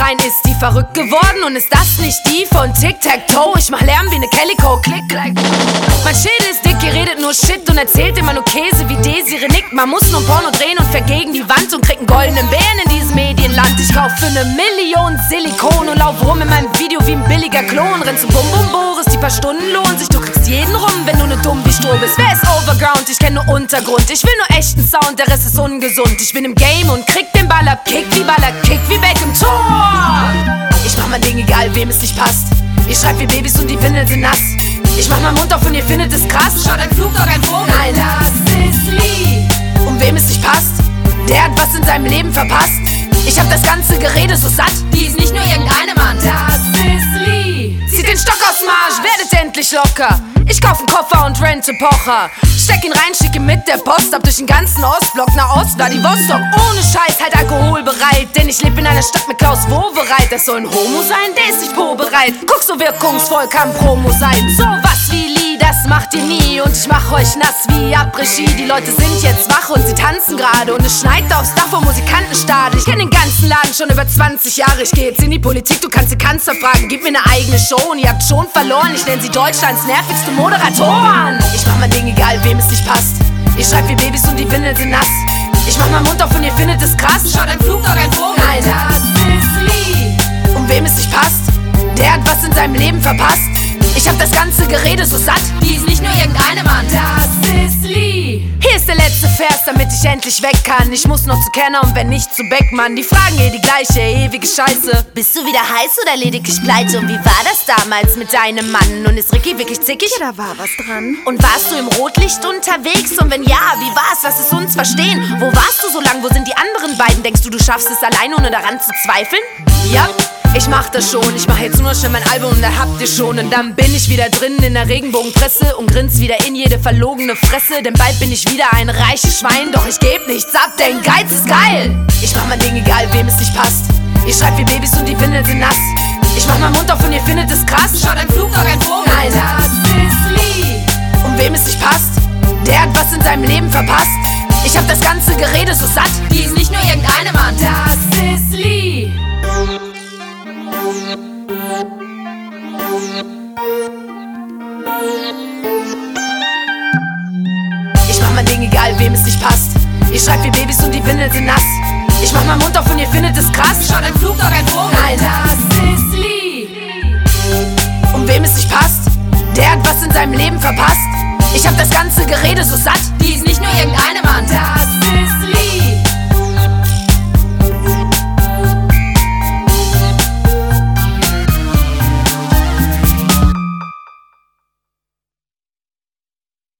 sein, ist die verrückt geworden? Und ist das nicht die von Tic-Tac-Toe? Ich mach Lärm wie ne Calico, klick, klack. Mein Schild ist dick, ihr redet nur Shit und erzählt immer nur Käse wie Desiree Nick. Man muss nur Porno drehen und fährt gegen die Wand und kriegt einen goldenen Bären in diesem Medienland. Ich kauf für 1 Million Silikon und lauf rum in meinem Video wie ein billiger Klon. Renn zum Bum-Bum Boris, die paar Stunden lohnen sich. Du kriegst jeden rum, wenn du ne dumm wie Stroh bist. Wer ist Overground? Ich kenn nur Untergrund. Ich will nur echten Sound, der Rest ist ungesund. Ich bin im Game und krieg den Ball ab. Kick wie Beckham Tor. Ich mach mein Ding, egal wem es nicht passt. Ihr schreibt wie Babys und die Windeln sind nass. Ich mach meinen Mund auf und ihr findet es krass. Schaut ein Flugzeug, ein Vogel. Nein, das ist Lee. Und wem es nicht passt, der hat was in seinem Leben verpasst. Ich hab das ganze Gerede so satt. Die ist nicht nur irgendeine Mann. Das ist Lee. Zieht den Stock aus Marsch, werdet endlich locker. Ich kauf 'n Koffer und rente Pocher. Steck ihn rein, schick ihn mit der Post ab durch den ganzen Ostblock nach Vladivostok. Ohne Scheiß, halt Alkohol bereit. Denn ich leb in einer Stadt mit Klaus Wowereit. Das soll ein Homo sein, der ist nicht po-bereit. Guck, so wirkungsvoll kann Promo sein. So was wie Lee, das macht ihr nie. Und ich mach euch nass wie Après-Ski. Die Leute sind jetzt wach und sie tanzen gerade. Und es schneit aufs Dach vom Musikantenstadel. Ich kenn den ganzen Laden schon über 20 Jahre. Ich geh jetzt in die Politik, du kannst die Kanzler fragen. Gib mir ne eigene Show und ihr habt schon verloren. Ich nenn sie Deutschlands nervigste Moderatoren. Ich mach mein Ding, egal wem es nicht passt. Ihr schreibt wie Babys und die Windeln sind nass. Ich mach meinen Mund auf und ihr findet es krass. Schaut ein Flugzeug, ein Vogel. Nein, das ist Lee. Und wem es nicht passt, der hat was in seinem Leben verpasst. Ich hab das ganze Gerede so satt. Die ist nicht nur irgendeine Mann. Das ist Lee. Hier ist der letzte Vers, damit ich endlich weg kann. Ich muss noch zu Kenner und wenn nicht zu Beckmann. Die fragen die gleiche ewige Scheiße. Bist du wieder heiß oder lediglich pleite? Und wie war das damals mit deinem Mann? Und ist Ricky wirklich zickig? Ja, da war was dran. Und warst du im Rotlicht unterwegs? Und wenn ja, wie war's? Lass es uns verstehen. Wo warst du so lang? Wo sind die anderen beiden? Denkst du, du schaffst es allein, ohne daran zu zweifeln? Ja, ich mach das schon. Ich mach jetzt nur schnell mein Album und da habt ihr schon. Und dann bin ich wieder drin in der Regenbogenpresse und grins wieder in jede verlogene Fresse. Denn bald bin ich wieder ein reiches Schwein. Doch ich geb nichts ab, denn Geiz ist geil. Ich mach mein Ding, egal wem es nicht passt. Ihr schreibt wie Babys und die Windeln sind nass. Ich mach meinen Mund auf und ihr findet es krass. Schaut ein Flugzeug, ein Vogel. Nein, das ist Lee. Und wem es nicht passt, der hat was in seinem Leben verpasst. Ich hab das ganze Gerede so satt. Die ist nicht nur irgendeine Mann. Das ist Lee. Ich mach mein Ding, egal wem es nicht passt. Ihr schreibt wie Babys und die Windeln sind nass. Ich mach meinen Mund auf und ihr findet es krass. Schaut ein Flugzeug, ein Vogel. Nein, das ist Lee. Und wem es nicht passt, der hat was in seinem Leben verpasst. Ich hab das ganze Gerede so satt. Die ist nicht nur irgendeine Mann. Das